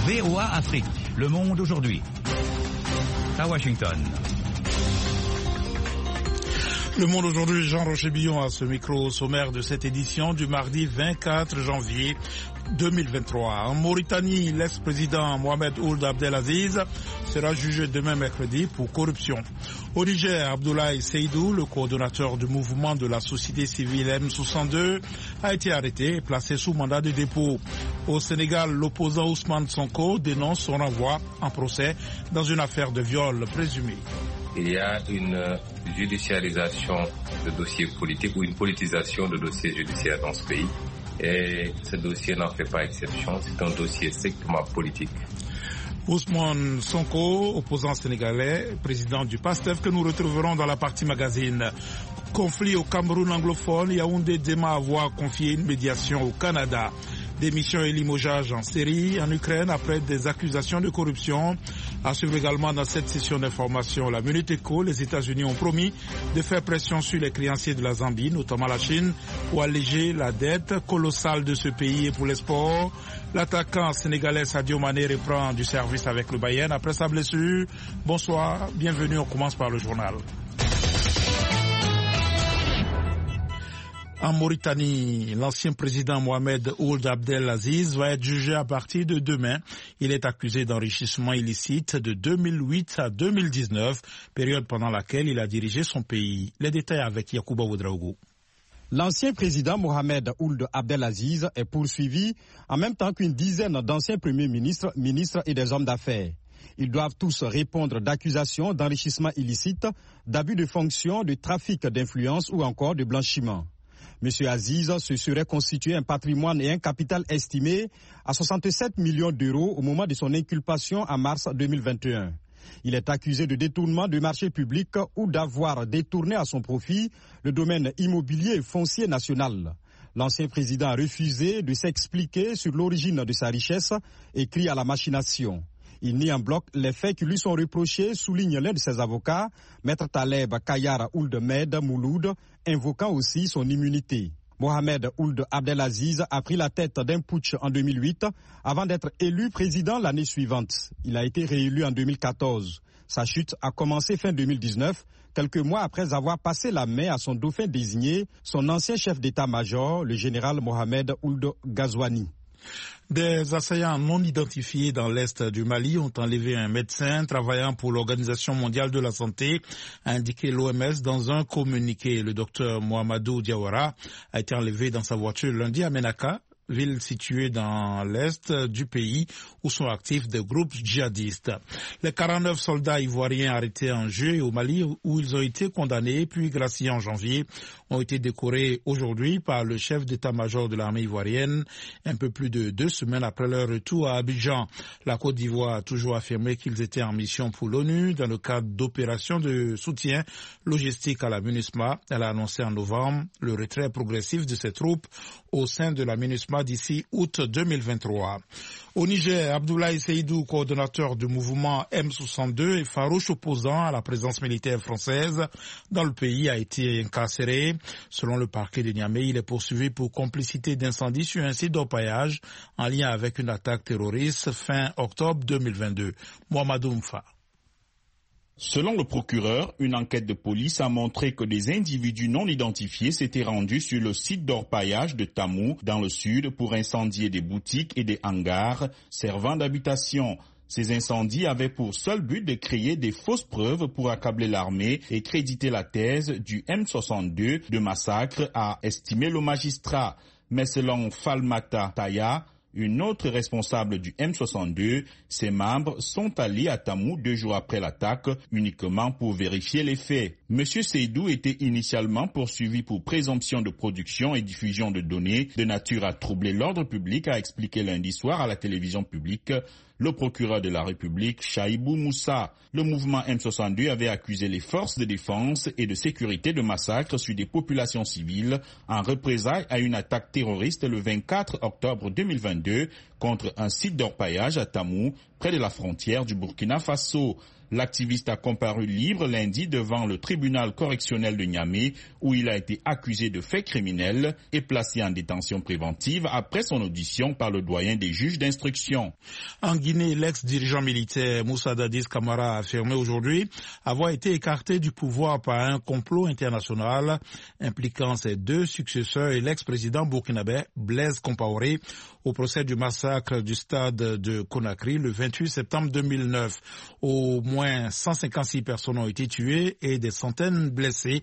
VOA Afrique, le monde aujourd'hui. À Washington. Le monde aujourd'hui, Jean-Roger Billon à ce micro sommaire de cette édition du mardi 24 janvier 2023. En Mauritanie, l'ex-président Mohamed Ould Abdelaziz sera jugé demain mercredi pour corruption. Au Niger, Abdoulaye Seydou, le coordonnateur du mouvement de la société civile M62, a été arrêté et placé sous mandat de dépôt. Au Sénégal, l'opposant Ousmane Sonko dénonce son renvoi en procès dans une affaire de viol présumé. Il y a une judiciarisation de dossiers politiques ou une politisation de dossiers judiciaires dans ce pays. Et ce dossier n'en fait pas exception, c'est un dossier strictement politique. Ousmane Sonko, opposant sénégalais, président du PASTEF, que nous retrouverons dans la partie magazine. Conflit au Cameroun anglophone, Yaoundé dément avoir confié une médiation au Canada. Démission et limogeage en série en Ukraine après des accusations de corruption. À suivre également dans cette session d'information la Minute Éco, les États-Unis ont promis de faire pression sur les créanciers de la Zambie, notamment la Chine, pour alléger la dette colossale de ce pays. Et pour les sports, l'attaquant sénégalais Sadio Mané reprend du service avec le Bayern après sa blessure. Bonsoir, bienvenue, on commence par le journal. En Mauritanie, l'ancien président Mohamed Ould Abdelaziz va être jugé à partir de demain. Il est accusé d'enrichissement illicite de 2008 à 2019, période pendant laquelle il a dirigé son pays. Les détails avec Yacouba Ouedraogo. L'ancien président Mohamed Ould Abdelaziz est poursuivi en même temps qu'une dizaine d'anciens premiers ministres, ministres et des hommes d'affaires. Ils doivent tous répondre d'accusations d'enrichissement illicite, d'abus de fonction, de trafic d'influence ou encore de blanchiment. M. Aziz se serait constitué un patrimoine et un capital estimé à 67 millions d'euros au moment de son inculpation en mars 2021. Il est accusé de détournement de marchés publics ou d'avoir détourné à son profit le domaine immobilier et foncier national. L'ancien président a refusé de s'expliquer sur l'origine de sa richesse et crie à la machination. Il nie en bloc les faits qui lui sont reprochés, souligne l'un de ses avocats, Maître Taleb Kayar Ould Med Mouloud, invoquant aussi son immunité. Mohamed Ould Abdelaziz a pris la tête d'un putsch en 2008 avant d'être élu président l'année suivante. Il a été réélu en 2014. Sa chute a commencé fin 2019, quelques mois après avoir passé la main à son dauphin désigné, son ancien chef d'état-major, le général Mohamed Ould Ghazouani. Des assaillants non identifiés dans l'est du Mali ont enlevé un médecin travaillant pour l'Organisation mondiale de la santé, a indiqué l'OMS dans un communiqué. Le docteur Mohamedou Diawara a été enlevé dans sa voiture lundi à Ménaka, ville située dans l'est du pays où sont actifs des groupes djihadistes. Les 49 soldats ivoiriens arrêtés en juillet au Mali où ils ont été condamnés puis graciés en janvier ont été décorés aujourd'hui par le chef d'état-major de l'armée ivoirienne un peu plus de 2 semaines après leur retour à Abidjan. La Côte d'Ivoire a toujours affirmé qu'ils étaient en mission pour l'ONU dans le cadre d'opérations de soutien logistique à la MINUSMA. Elle a annoncé en novembre le retrait progressif de ses troupes au sein de la MINUSMA d'ici août 2023. Au Niger, Abdoulaye Seydou, coordonnateur du mouvement M62 et farouche opposant à la présence militaire française dans le pays, a été incarcéré. Selon le parquet de Niamey, il est poursuivi pour complicité d'incendie sur un site d'orpaillage en lien avec une attaque terroriste fin octobre 2022. Mohamedou Mfa. Selon le procureur, une enquête de police a montré que des individus non identifiés s'étaient rendus sur le site d'orpaillage de Tamou, dans le sud, pour incendier des boutiques et des hangars servant d'habitation. Ces incendies avaient pour seul but de créer des fausses preuves pour accabler l'armée et créditer la thèse du M62 de massacre, a estimé le magistrat. Mais selon Falmata Taya, une autre responsable du M62, ses membres sont allés à Tamou 2 jours après l'attaque, uniquement pour vérifier les faits. Monsieur Seydou était initialement poursuivi pour présomption de production et diffusion de données de nature à troubler l'ordre public, a expliqué lundi soir à la télévision publique le procureur de la République, Chaïbou Moussa. Le mouvement M62 avait accusé les forces de défense et de sécurité de massacre sur des populations civiles en représailles à une attaque terroriste le 24 octobre 2022 contre un site d'orpaillage à Tamou, près de la frontière du Burkina Faso. L'activiste a comparu libre lundi devant le tribunal correctionnel de Niamey où il a été accusé de faits criminels et placé en détention préventive après son audition par le doyen des juges d'instruction. En Guinée, l'ex-dirigeant militaire Moussa Dadis Camara a affirmé aujourd'hui avoir été écarté du pouvoir par un complot international impliquant ses deux successeurs et l'ex-président burkinabé Blaise Compaoré au procès du massacre du stade de Conakry le 28 septembre 2009. Au moins 156 personnes ont été tuées et des centaines blessées.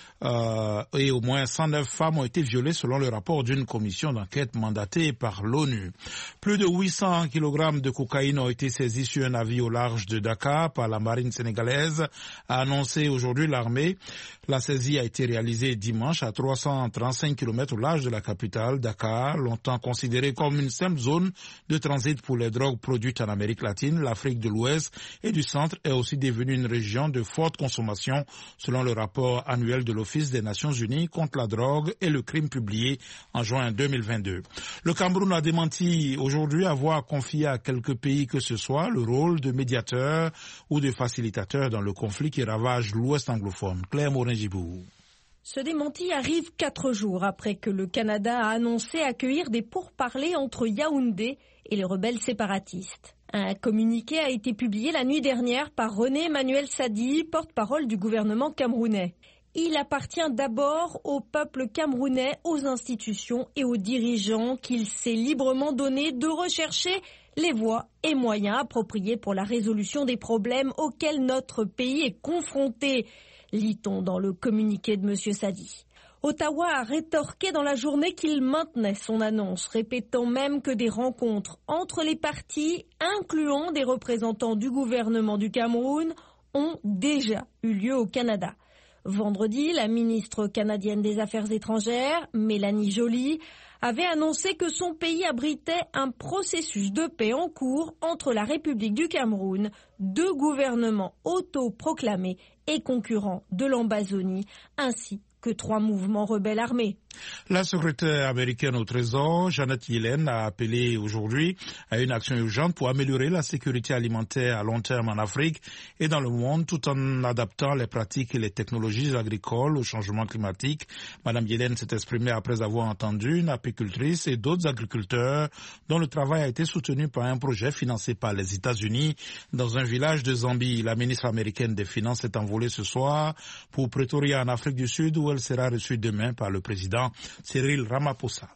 Et au moins 109 femmes ont été violées selon le rapport d'une commission d'enquête mandatée par l'ONU. Plus de 800 kg de cocaïne ont été saisis sur un navire au large de Dakar par la marine sénégalaise, a annoncé aujourd'hui l'armée. La saisie a été réalisée dimanche à 335 km au large de la capitale, Dakar, longtemps considérée comme une simple zone de transit pour les drogues produites en Amérique latine. L'Afrique de l'Ouest et du Centre est aussi devenue une région de forte consommation, selon le rapport annuel de l'Office des Nations Unies contre la drogue et le crime publié en juin 2022. Le Cameroun a démenti aujourd'hui avoir confié à quelques pays que ce soit le rôle de médiateur ou de facilitateur dans le conflit qui ravage l'Ouest anglophone. Claire Morin-Gibou. Ce démenti arrive 4 jours après que le Canada a annoncé accueillir des pourparlers entre Yaoundé et les rebelles séparatistes. Un communiqué a été publié la nuit dernière par René Emmanuel Sadi, porte-parole du gouvernement camerounais. Il appartient d'abord au peuple camerounais, aux institutions et aux dirigeants qu'il s'est librement donné de rechercher les voies et moyens appropriés pour la résolution des problèmes auxquels notre pays est confronté, lit-on dans le communiqué de M. Sadi. Ottawa a rétorqué dans la journée qu'il maintenait son annonce, répétant même que des rencontres entre les partis, incluant des représentants du gouvernement du Cameroun, ont déjà eu lieu au Canada. Vendredi, la ministre canadienne des Affaires étrangères, Mélanie Joly, avait annoncé que son pays abritait un processus de paix en cours entre la République du Cameroun, deux gouvernements autoproclamés et concurrents de l'Ambazonie, ainsi que 3 mouvements rebelles armés. La secrétaire américaine au Trésor, Janet Yellen, a appelé aujourd'hui à une action urgente pour améliorer la sécurité alimentaire à long terme en Afrique et dans le monde, tout en adaptant les pratiques et les technologies agricoles au changement climatique. Madame Yellen s'est exprimée après avoir entendu une apicultrice et d'autres agriculteurs dont le travail a été soutenu par un projet financé par les États-Unis dans un village de Zambie. La ministre américaine des Finances est envolée ce soir pour Pretoria en Afrique du Sud où elle sera reçue demain par le président Cyril Ramaphosa.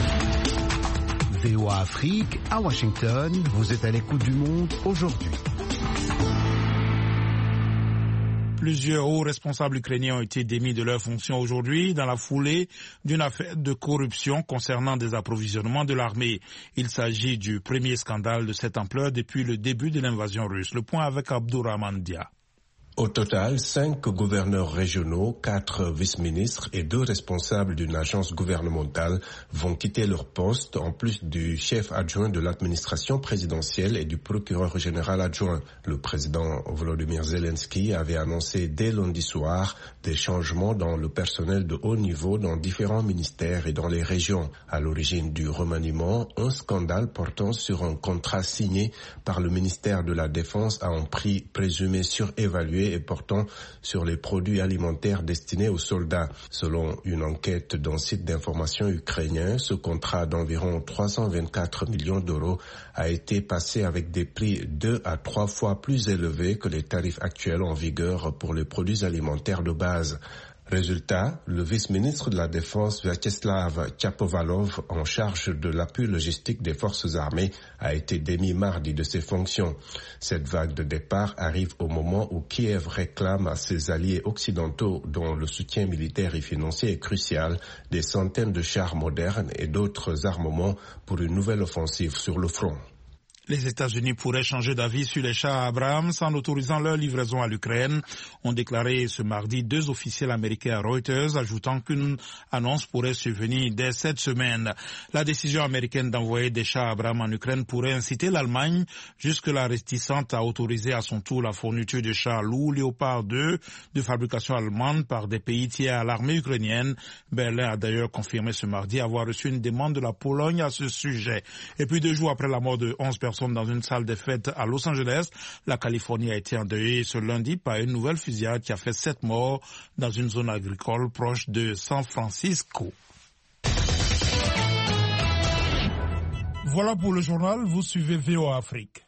VOA Afrique, à Washington, vous êtes à l'écoute du monde aujourd'hui. Plusieurs hauts responsables ukrainiens ont été démis de leurs fonctions aujourd'hui dans la foulée d'une affaire de corruption concernant des approvisionnements de l'armée. Il s'agit du premier scandale de cette ampleur depuis le début de l'invasion russe. Le point avec Abdourahmane Dia. Au total, 5 gouverneurs régionaux, 4 vice-ministres et 2 responsables d'une agence gouvernementale vont quitter leur poste, en plus du chef adjoint de l'administration présidentielle et du procureur général adjoint. Le président Volodymyr Zelensky avait annoncé dès lundi soir des changements dans le personnel de haut niveau dans différents ministères et dans les régions. À l'origine du remaniement, un scandale portant sur un contrat signé par le ministère de la Défense à un prix présumé surévalué et portant sur les produits alimentaires destinés aux soldats. Selon une enquête d'un site d'information ukrainien, ce contrat d'environ 324 millions d'euros a été passé avec des prix 2 à 3 fois plus élevés que les tarifs actuels en vigueur pour les produits alimentaires de base. Résultat, le vice-ministre de la Défense, Vyacheslav Chapovalov, en charge de l'appui logistique des forces armées, a été démis mardi de ses fonctions. Cette vague de départ arrive au moment où Kiev réclame à ses alliés occidentaux, dont le soutien militaire et financier est crucial, des centaines de chars modernes et d'autres armements pour une nouvelle offensive sur le front. Les États-Unis pourraient changer d'avis sur les chars Abrams en autorisant leur livraison à l'Ukraine, ont déclaré ce mardi 2 officiels américains à Reuters, ajoutant qu'une annonce pourrait survenir dès cette semaine. La décision américaine d'envoyer des chars Abrams en Ukraine pourrait inciter l'Allemagne, jusque-là réticente, à autoriser à son tour la fourniture de chars lourds Léopard 2 de fabrication allemande par des pays tiers à l'armée ukrainienne. Berlin a d'ailleurs confirmé ce mardi avoir reçu une demande de la Pologne à ce sujet. Et puis 2 jours après la mort de 11 personnes personnes dans une salle des fêtes à Los Angeles. La Californie a été endeuillée ce lundi par une nouvelle fusillade qui a fait 7 morts dans une zone agricole proche de San Francisco. Voilà pour le journal, vous suivez VOA Afrique.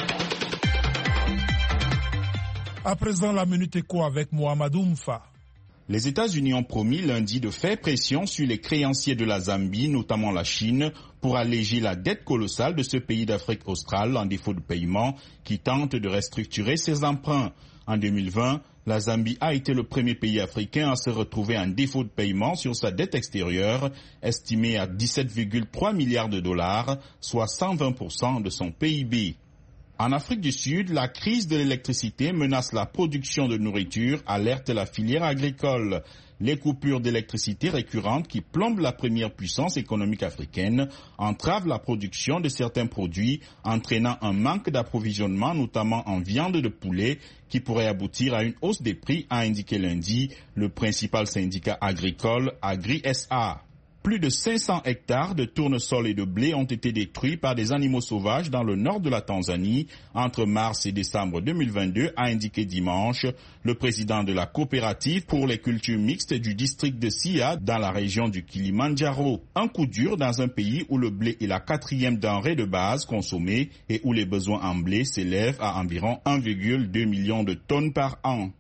À présent, la Minute Éco avec Mohamedou Mfa. Les États-Unis ont promis lundi de faire pression sur les créanciers de la Zambie, notamment la Chine, pour alléger la dette colossale de ce pays d'Afrique australe en défaut de paiement qui tente de restructurer ses emprunts. En 2020, la Zambie a été le premier pays africain à se retrouver en défaut de paiement sur sa dette extérieure, estimée à 17,3 milliards de dollars, soit 120% de son PIB. En Afrique du Sud, la crise de l'électricité menace la production de nourriture, alerte la filière agricole. Les coupures d'électricité récurrentes qui plombent la première puissance économique africaine entravent la production de certains produits, entraînant un manque d'approvisionnement, notamment en viande de poulet, qui pourrait aboutir à une hausse des prix, a indiqué lundi le principal syndicat agricole, Agri-SA. Plus de 500 hectares de tournesol et de blé ont été détruits par des animaux sauvages dans le nord de la Tanzanie entre mars et décembre 2022, a indiqué dimanche le président de la coopérative pour les cultures mixtes du district de Sia dans la région du Kilimandjaro. Un coup dur dans un pays où le blé est la 4e denrée de base consommée et où les besoins en blé s'élèvent à environ 1,2 million de tonnes par an.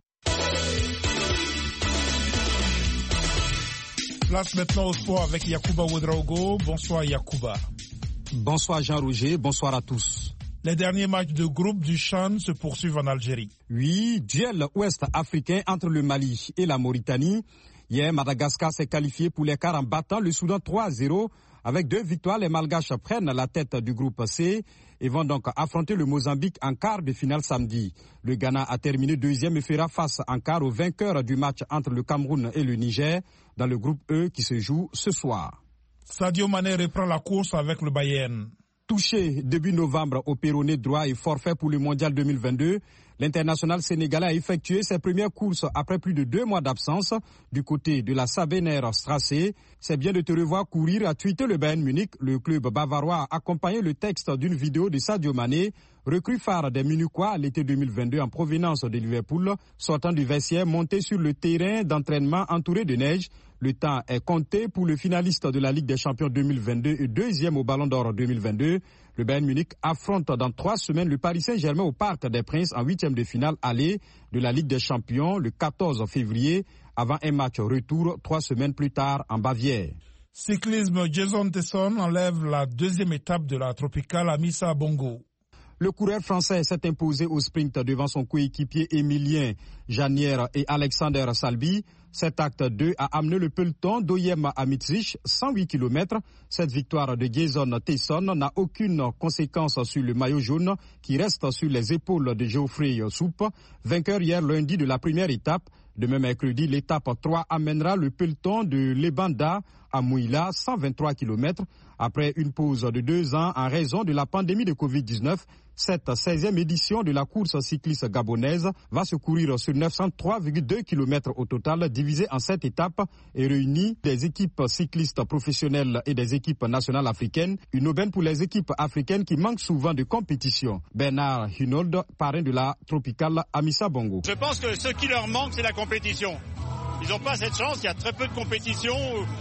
Place maintenant au sport avec Yacouba Ouedraogo. Bonsoir Yacouba. Bonsoir Jean-Roger, bonsoir à tous. Les derniers matchs de groupe du CHAN se poursuivent en Algérie. Oui, duel ouest-africain entre le Mali et la Mauritanie. Hier, Madagascar s'est qualifié pour les quarts en battant le Soudan 3-0. Avec 2 victoires, les Malgaches prennent la tête du groupe C et vont donc affronter le Mozambique en quart de finale samedi. Le Ghana a terminé 2e et fera face en quart au vainqueur du match entre le Cameroun et le Niger dans le groupe E qui se joue ce soir. Sadio Mané reprend la course avec le Bayern. Touché début novembre au péroné droit et forfait pour le Mondial 2022, l'international sénégalais a effectué ses premières courses après plus de 2 mois d'absence du côté de la Sabener Strasse. C'est bien de te revoir courir, a tweeté le Bayern Munich. Le club bavarois a accompagné le texte d'une vidéo de Sadio Mané, recrue phare des Munichois à l'été 2022 en provenance de Liverpool, sortant du vestiaire, monté sur le terrain d'entraînement entouré de neige. Le temps est compté pour le finaliste de la Ligue des Champions 2022 et 2e au Ballon d'Or 2022. Le Bayern Munich affronte dans 3 semaines le Paris Saint-Germain au Parc des Princes en 8e de finale aller de la Ligue des Champions le 14 février avant un match retour 3 semaines plus tard en Bavière. Cyclisme, Jason Tesson enlève la 2e étape de la tropicale Amissa Bongo. Le coureur français s'est imposé au sprint devant son coéquipier Émilien Janière et Alexander Salbi. Cet acte 2 a amené le peloton d'Oyem à Mitzich, 108 km. Cette victoire de Jason Tesson n'a aucune conséquence sur le maillot jaune qui reste sur les épaules de Geoffrey Soupe, vainqueur hier lundi de la première étape. Demain mercredi, l'étape 3 amènera le peloton de Lebanda à Mouila, 123 km. Après une pause de 2 ans en raison de la pandémie de Covid-19, cette 16e édition de la course cycliste gabonaise va se courir sur 903,2 km au total, divisé en 7 étapes et réunit des équipes cyclistes professionnelles et des équipes nationales africaines. Une aubaine pour les équipes africaines qui manquent souvent de compétition. Bernard Hinault, parrain de la tropicale Amissa Bongo. Je pense que ce qui leur manque, c'est la compétition. Ils n'ont pas cette chance, il y a très peu de compétition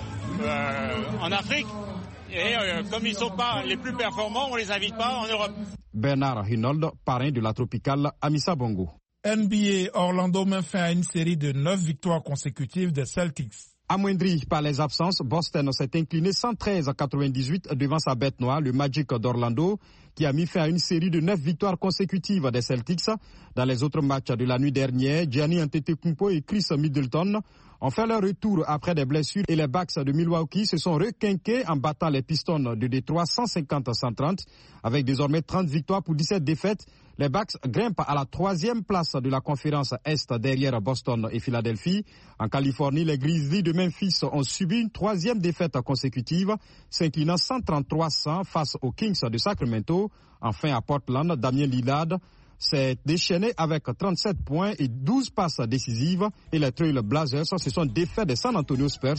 en Afrique. Et comme ils ne sont pas les plus performants, on ne les invite pas en Europe. Bernard Hinault, parrain de la tropicale Amissa Bongo. NBA, Orlando met fin à une série de 9 victoires consécutives des Celtics. Amoindri par les absences, Boston s'est incliné 113-98 devant sa bête noire, le Magic d'Orlando, qui a mis fin à une série de 9 victoires consécutives des Celtics. Dans les autres matchs de la nuit dernière, Giannis Antetokounmpo et Chris Middleton ont fait leur retour après des blessures et les Bucks de Milwaukee se sont requinqués en battant les Pistons de Détroit 150-130. Avec désormais 30 victoires pour 17 défaites, les Bucks grimpent à la 3e place de la conférence Est derrière Boston et Philadelphie. En Californie, les Grizzlies de Memphis ont subi une 3e défaite consécutive, s'inclinant 133-100 face aux Kings de Sacramento. Enfin, à Portland, Damien Lillard s'est déchaîné avec 37 points et 12 passes décisives. Et les Trail Blazers se sont défaits des San Antonio Spurs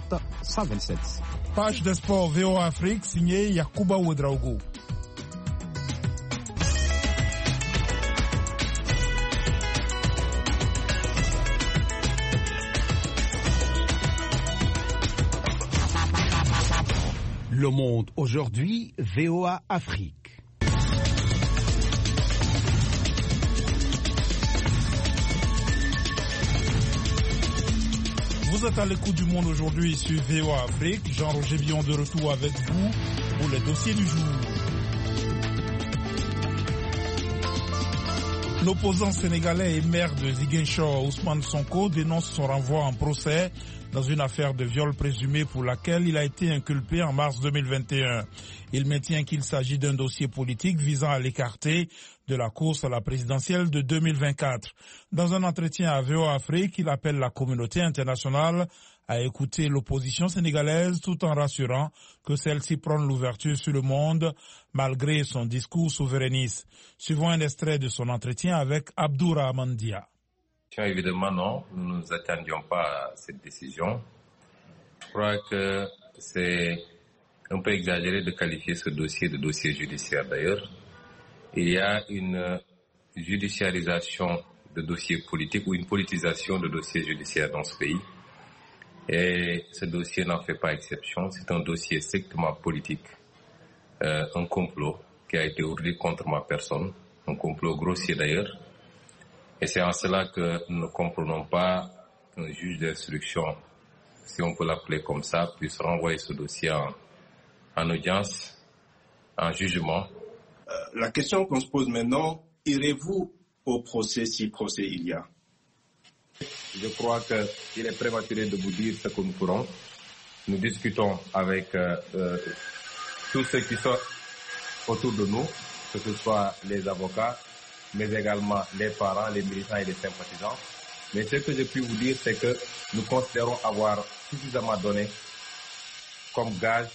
147-127. Page de sport VOA Afrique, signé Yacouba Ouedraogo. Le Monde aujourd'hui, VOA Afrique. Vous êtes à l'écoute du Monde aujourd'hui sur VOA Afrique. Jean-Roger Bion de retour avec vous pour les dossiers du jour. L'opposant sénégalais et maire de Ziguinchor, Ousmane Sonko, dénonce son renvoi en procès dans une affaire de viol présumé pour laquelle il a été inculpé en mars 2021. Il maintient qu'il s'agit d'un dossier politique visant à l'écarter de la course à la présidentielle de 2024. Dans un entretien à VOA Afrique, il appelle la communauté internationale à écouter l'opposition sénégalaise tout en rassurant que celle-ci prône l'ouverture sur le monde malgré son discours souverainiste. Suivons un extrait de son entretien avec Abdourahmane Dia. Évidemment, non, nous ne nous attendions pas à cette décision. Je crois que c'est un peu exagéré de qualifier ce dossier de dossier judiciaire d'ailleurs. Il y a une judiciarisation de dossiers politiques ou une politisation de dossiers judiciaires dans ce pays. Et ce dossier n'en fait pas exception. C'est un dossier strictement politique, un complot qui a été ourdi contre ma personne, un complot grossier d'ailleurs. Et c'est en cela que nous ne comprenons pas qu'un juge d'instruction, si on peut l'appeler comme ça, puisse renvoyer ce dossier en audience, en jugement. La question qu'on se pose maintenant, irez-vous au procès si procès il y a? Je crois qu'il est prématuré de vous dire ce que nous ferons. Nous discutons avec tous ceux qui sont autour de nous, que ce soit les avocats, mais également les parents, les militants et les sympathisants. Mais ce que je puis vous dire, c'est que nous considérons avoir suffisamment donné comme gage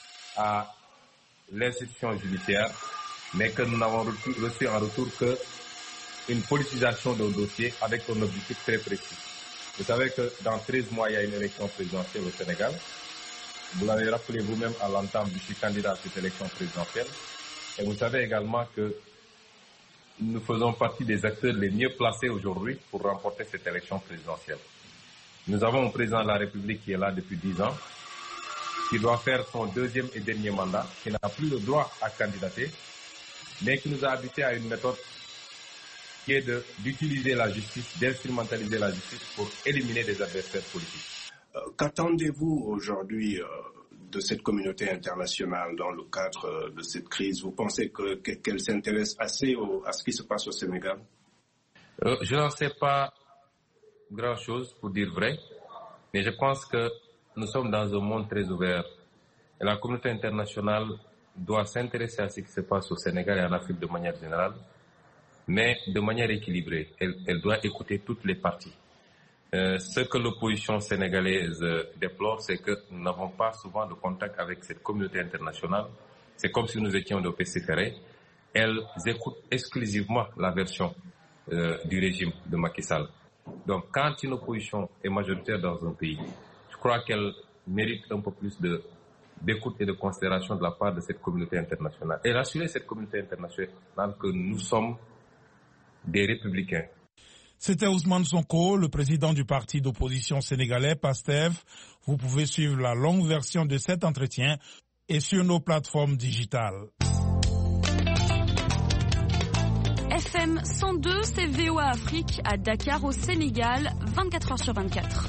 à l'institution judiciaire, mais que nous n'avons reçu en retour qu'une politisation d'un dossier avec un objectif très précis. Vous savez que dans 13 mois, il y a une élection présidentielle au Sénégal. Vous l'avez rappelé vous-même à l'entame, je suis candidat à cette élection présidentielle. Et vous savez également que nous faisons partie des acteurs les mieux placés aujourd'hui pour remporter cette élection présidentielle. Nous avons un président de la République qui est là depuis 10 ans, qui doit faire son deuxième et dernier mandat, qui n'a plus le droit à candidater, mais qui nous a habitués à une méthode qui est d'utiliser la justice, d'instrumentaliser la justice pour éliminer des adversaires politiques. Qu'attendez-vous aujourd'hui de cette communauté internationale dans le cadre de cette crise? Vous pensez qu'elle s'intéresse assez à ce qui se passe au Sénégal? Je n'en sais pas grand-chose pour dire vrai, mais je pense que nous sommes dans un monde très ouvert. Et la communauté internationale doit s'intéresser à ce qui se passe au Sénégal et en Afrique de manière générale, mais de manière équilibrée. Elle doit écouter toutes les parties. Ce que l'opposition sénégalaise déplore, c'est que nous n'avons pas souvent de contact avec cette communauté internationale. C'est comme si nous étions de pestiférés. Elles écoutent exclusivement la version du régime de Macky Sall. Donc quand une opposition est majoritaire dans un pays, je crois qu'elle mérite un peu plus d'écoute et de considération de la part de cette communauté internationale. Et rassurer cette communauté internationale que nous sommes des républicains. C'était Ousmane Sonko, le président du parti d'opposition sénégalais, PASTEF. Vous pouvez suivre la longue version de cet entretien et sur nos plateformes digitales. FM 102, c'est VOA Afrique à Dakar au Sénégal, 24 heures sur 24.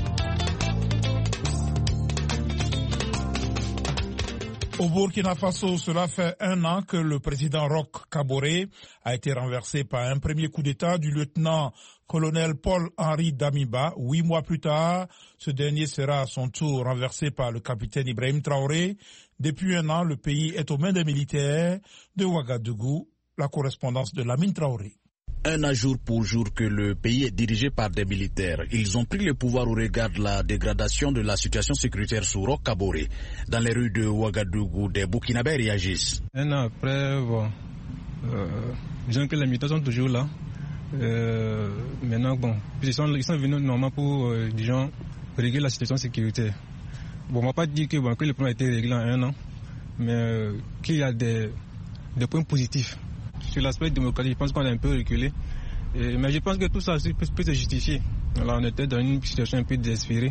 Au Burkina Faso, cela fait 1 an que le président Roch Kaboré a été renversé par un premier coup d'État du lieutenant-colonel Paul-Henri Damiba. 8 mois plus tard, ce dernier sera à son tour renversé par le capitaine Ibrahim Traoré. Depuis 1 an, le pays est aux mains des militaires de Ouagadougou. La correspondance de Lamine Traoré. 1 an jour pour jour que le pays est dirigé par des militaires. Ils ont pris le pouvoir au regard de la dégradation de la situation sécuritaire sous Roch Kaboré. Dans les rues de Ouagadougou, des Burkinabés réagissent. 1 an après, disons que les militaires sont toujours là. Maintenant, ils sont venus normalement pour, disons, régler la situation sécuritaire. On ne va pas dire que le problème a été réglé en 1 an, mais qu'il y a des points positifs. Sur l'aspect démocratique, je pense qu'on a un peu reculé. Mais je pense que tout ça peut se justifier. Alors, on était dans une situation un peu désespérée.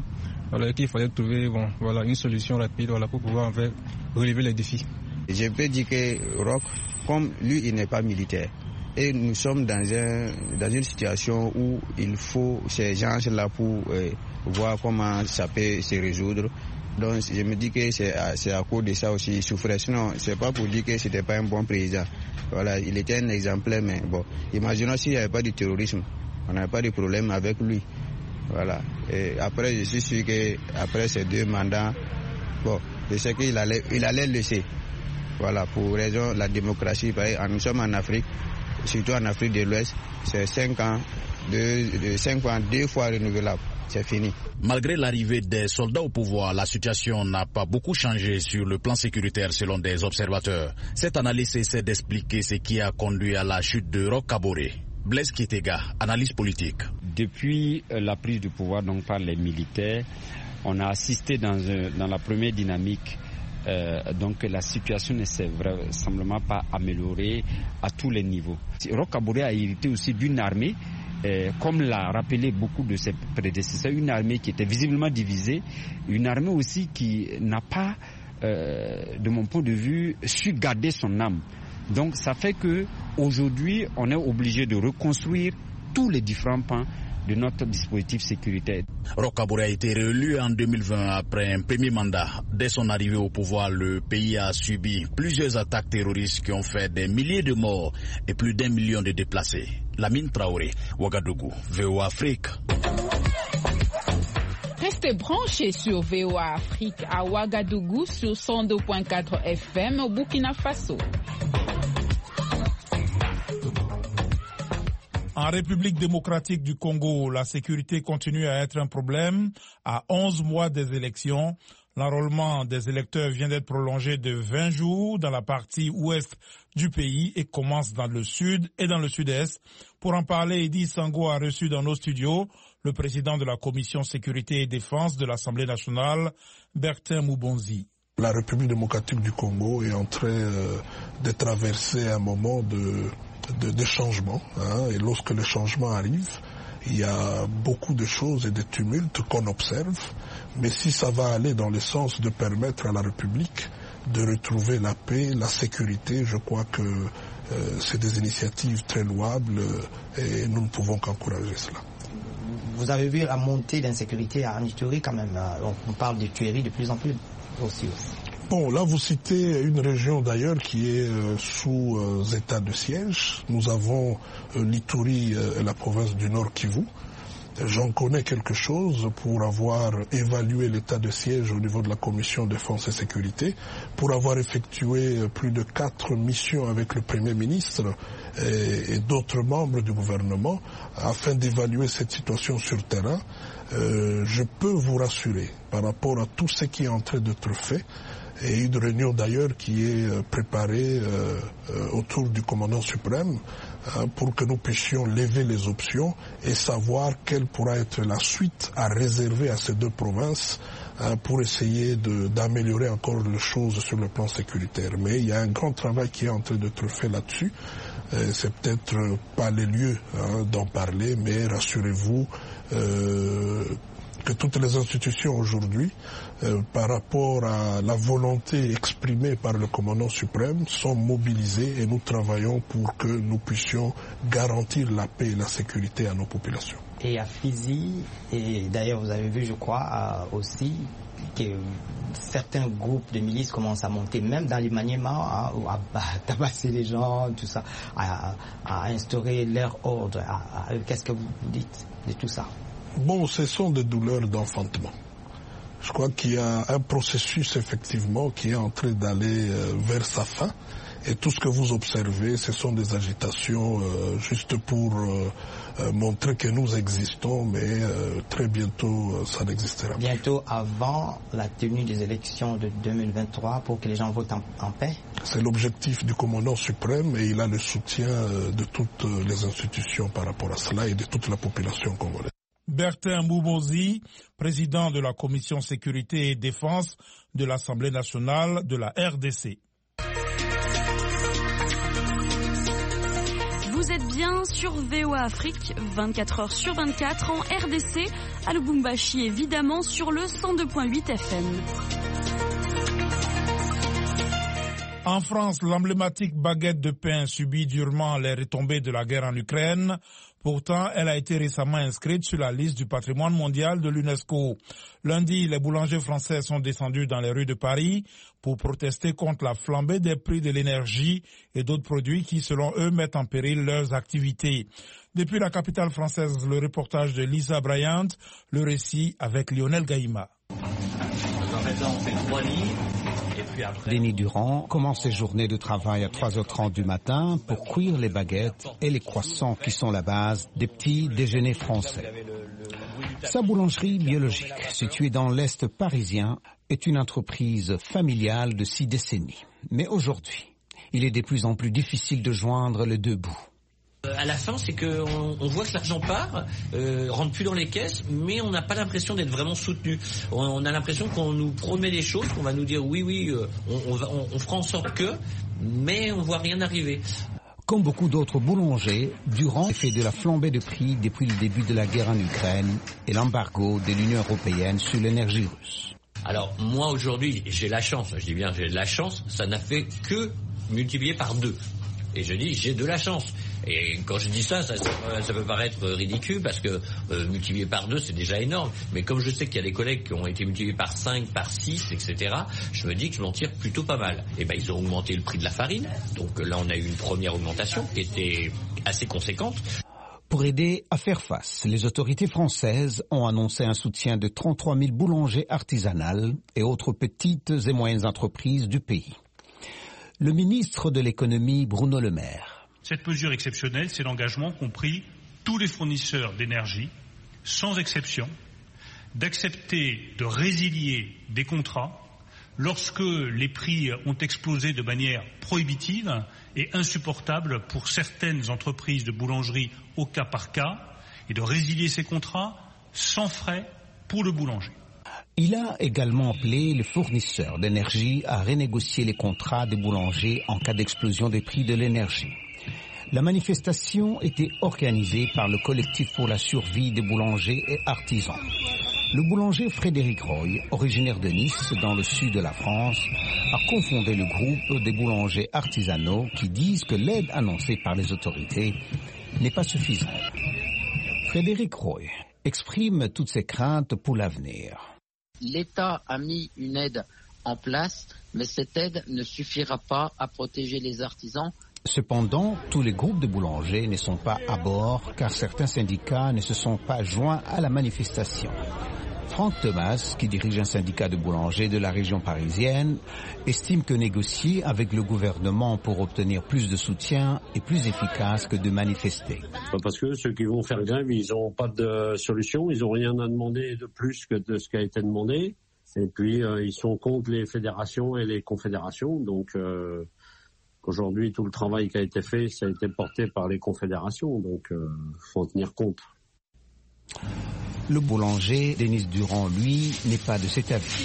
voilà, qu'il fallait trouver une solution rapide pour pouvoir relever les défis. Je peux dire que Roch, comme lui, il n'est pas militaire, et nous sommes dans une situation où il faut ces gens-là pour voir comment ça peut se résoudre. Donc je me dis que c'est à cause de ça aussi il souffrait. Sinon, c'est pas pour dire que c'était pas un bon président. Voilà, il était un exemplaire, mais bon, imaginons s'il n'y avait pas de terrorisme, on n'avait pas de problème avec lui. Voilà. Et après, je suis sûr qu'après ces 2 mandats, je sais qu'il allait laisser. Voilà, pour raison de la démocratie. Nous sommes en Afrique, surtout en Afrique de l'Ouest, c'est 5 ans, 2 fois renouvelable. C'est fini. Malgré l'arrivée des soldats au pouvoir, la situation n'a pas beaucoup changé sur le plan sécuritaire selon des observateurs. Cette analyse essaie d'expliquer ce qui a conduit à la chute de Roch Kaboré. Blaise Kitega, analyse politique. Depuis la prise du pouvoir donc par les militaires, on a assisté dans la première dynamique. Donc la situation ne s'est vraisemblablement pas améliorée à tous les niveaux. Roch Kaboré a hérité aussi d'une armée, comme l'a rappelé beaucoup de ses prédécesseurs, une armée qui était visiblement divisée, une armée aussi qui n'a pas, de mon point de vue, su garder son âme. Donc ça fait que aujourd'hui, on est obligé de reconstruire tous les différents pans de notre dispositif sécuritaire. Roch Kaboré a été réélu en 2020 après un premier mandat. Dès son arrivée au pouvoir, le pays a subi plusieurs attaques terroristes qui ont fait des milliers de morts et plus d'1 million de déplacés. Lamine Traoré, Ouagadougou, VOA Afrique. Restez branchés sur VOA Afrique à Ouagadougou sur 102.4 FM au Burkina Faso. En République démocratique du Congo, la sécurité continue à être un problème. À 11 mois des élections, l'enrôlement des électeurs vient d'être prolongé de 20 jours dans la partie ouest du pays et commence dans le sud et dans le sud-est. Pour en parler, Eddy Sango a reçu dans nos studios le président de la commission sécurité et défense de l'Assemblée nationale, Bertin Moubonzi. La République démocratique du Congo est en train de traverser un moment de changement, et lorsque le changement arrive, il y a beaucoup de choses et de tumultes qu'on observe, mais si ça va aller dans le sens de permettre à la République de retrouver la paix, la sécurité, je crois que c'est des initiatives très louables et nous ne pouvons qu'encourager cela. Vous avez vu la montée d'insécurité en Ituri quand même, on parle de tueries de plus en plus aussi. Bon, là vous citez une région d'ailleurs qui est sous état de siège. Nous avons l'Ituri et la province du Nord Kivu. J'en connais quelque chose pour avoir évalué l'état de siège au niveau de la commission défense et sécurité, pour avoir effectué plus de 4 missions avec le Premier ministre et d'autres membres du gouvernement afin d'évaluer cette situation sur terrain. Je peux vous rassurer par rapport à tout ce qui est en train d'être fait. Et une réunion d'ailleurs qui est préparée autour du commandant suprême pour que nous puissions lever les options et savoir quelle pourra être la suite à réserver à ces 2 provinces pour essayer d'améliorer encore les choses sur le plan sécuritaire. Mais il y a un grand travail qui est en train d'être fait là-dessus. C'est peut-être pas les lieux d'en parler, mais rassurez-vous que toutes les institutions aujourd'hui, par rapport à la volonté exprimée par le commandant suprême, sont mobilisées et nous travaillons pour que nous puissions garantir la paix et la sécurité à nos populations. Et à Fizi, et d'ailleurs vous avez vu je crois aussi que certains groupes de milices commencent à monter, même dans les Maniema, à tabasser les gens, tout ça, à instaurer leur ordre. Qu'est-ce que vous dites de tout ça? Bon, ce sont des douleurs d'enfantement. Je crois qu'il y a un processus effectivement qui est en train d'aller vers sa fin. Et tout ce que vous observez, ce sont des agitations juste pour montrer que nous existons, mais très bientôt, ça n'existera plus. Bientôt avant la tenue des élections de 2023 pour que les gens votent en paix? C'est l'objectif du commandant suprême et il a le soutien de toutes les institutions par rapport à cela et de toute la population congolaise. Bertin Moubonzi, président de la commission sécurité et défense de l'Assemblée nationale de la RDC. Vous Vous êtes bien sur VOA Afrique, 24h sur 24 en RDC, à Lubumbashi évidemment sur le 102.8 FM. En France, l'emblématique baguette de pain subit durement les retombées de la guerre en Ukraine. Pourtant, elle a été récemment inscrite sur la liste du patrimoine mondial de l'UNESCO. Lundi, les boulangers français sont descendus dans les rues de Paris pour protester contre la flambée des prix de l'énergie et d'autres produits qui, selon eux, mettent en péril leurs activités. Depuis la capitale française, le reportage de Lisa Bryant, le récit avec Lionel Gaïma. Denis Durand commence ses journées de travail à 3h30 du matin pour cuire les baguettes et les croissants qui sont la base des petits déjeuners français. Sa boulangerie biologique, située dans l'Est parisien, est une entreprise familiale de 6 décennies. Mais aujourd'hui, il est de plus en plus difficile de joindre les deux bouts. À la fin, c'est qu'on voit que l'argent part, rentre plus dans les caisses, mais on n'a pas l'impression d'être vraiment soutenu. On a l'impression qu'on nous promet des choses, qu'on va nous dire oui, on fera en sorte que, mais on voit rien arriver. Comme beaucoup d'autres boulangers, Durand fait de la flambée de prix depuis le début de la guerre en Ukraine et l'embargo de l'Union européenne sur l'énergie russe. Alors moi aujourd'hui, j'ai la chance, je dis bien j'ai de la chance, ça n'a fait que multiplier par 2. Et je dis j'ai de la chance. Et quand je dis ça peut paraître ridicule parce que multiplier par 2 c'est déjà énorme. Mais comme je sais qu'il y a des collègues qui ont été multipliés par 5, par 6, etc., je me dis que je m'en tire plutôt pas mal. Et ben ils ont augmenté le prix de la farine. Donc là on a eu une première augmentation qui était assez conséquente. Pour aider à faire face, les autorités françaises ont annoncé un soutien de 33 000 boulangers artisanales et autres petites et moyennes entreprises du pays. Le ministre de l'économie, Bruno Le Maire. Cette mesure exceptionnelle, c'est l'engagement qu'ont pris tous les fournisseurs d'énergie, sans exception, d'accepter de résilier des contrats lorsque les prix ont explosé de manière prohibitive et insupportable pour certaines entreprises de boulangerie au cas par cas, et de résilier ces contrats sans frais pour le boulanger. Il a également appelé les fournisseurs d'énergie à renégocier les contrats des boulangers en cas d'explosion des prix de l'énergie. La manifestation était organisée par le collectif pour la survie des boulangers et artisans. Le boulanger Frédéric Roy, originaire de Nice, dans le sud de la France, a confondé le groupe des boulangers artisanaux qui disent que l'aide annoncée par les autorités n'est pas suffisante. Frédéric Roy exprime toutes ses craintes pour l'avenir. L'État a mis une aide en place, mais cette aide ne suffira pas à protéger les artisans. Cependant, tous les groupes de boulangers ne sont pas à bord car certains syndicats ne se sont pas joints à la manifestation. Franck Thomas, qui dirige un syndicat de boulangers de la région parisienne, estime que négocier avec le gouvernement pour obtenir plus de soutien est plus efficace que de manifester. Parce que ceux qui vont faire grève, ils n'ont pas de solution, ils n'ont rien à demander de plus que de ce qui a été demandé. Et puis, ils sont contre les fédérations et les confédérations. Donc, aujourd'hui, tout le travail qui a été fait, ça a été porté par les confédérations. Donc, faut en tenir compte. Le boulanger, Denis Durand, lui, n'est pas de cet avis.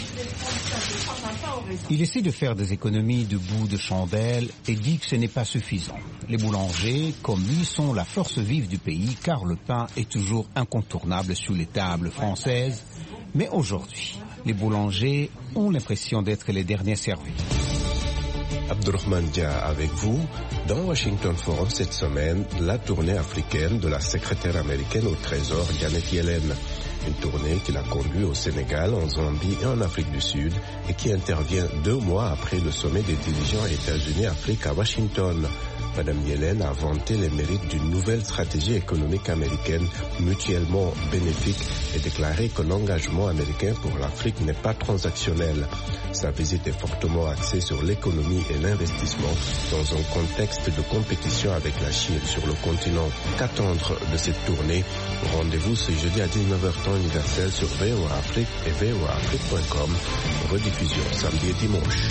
Il essaie de faire des économies de bout de chandelle et dit que ce n'est pas suffisant. Les boulangers, comme lui, sont la force vive du pays car le pain est toujours incontournable sur les tables françaises. Mais aujourd'hui, les boulangers ont l'impression d'être les derniers servis. Abdourahmane Dia avec vous. Dans Washington Forum cette semaine, la tournée africaine de la secrétaire américaine au Trésor, Janet Yellen. Une tournée qui l'a conduit au Sénégal, en Zambie et en Afrique du Sud et qui intervient 2 mois après le sommet des dirigeants États-Unis-Afrique à Washington. Madame Yellen a vanté les mérites d'une nouvelle stratégie économique américaine mutuellement bénéfique et déclaré que l'engagement américain pour l'Afrique n'est pas transactionnel. Sa visite est fortement axée sur l'économie et l'investissement dans un contexte de compétition avec la Chine sur le continent. Qu'attendre de cette tournée? Rendez-vous ce jeudi à 19h temps universel sur VOA Afrique et voaafrique.com. Rediffusion samedi et dimanche.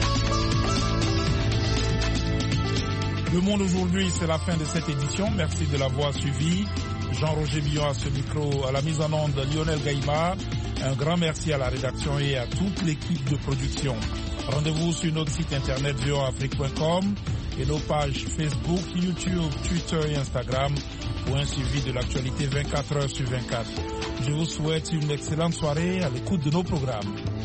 Le Monde aujourd'hui, c'est la fin de cette édition. Merci de l'avoir suivi. Jean-Roger Billon à ce micro, à la mise en onde Lionel Gaïma. Un grand merci à la rédaction et à toute l'équipe de production. Rendez-vous sur notre site internet voaafrique.com et nos pages Facebook, YouTube, Twitter et Instagram pour un suivi de l'actualité 24 heures sur 24. Je vous souhaite une excellente soirée à l'écoute de nos programmes.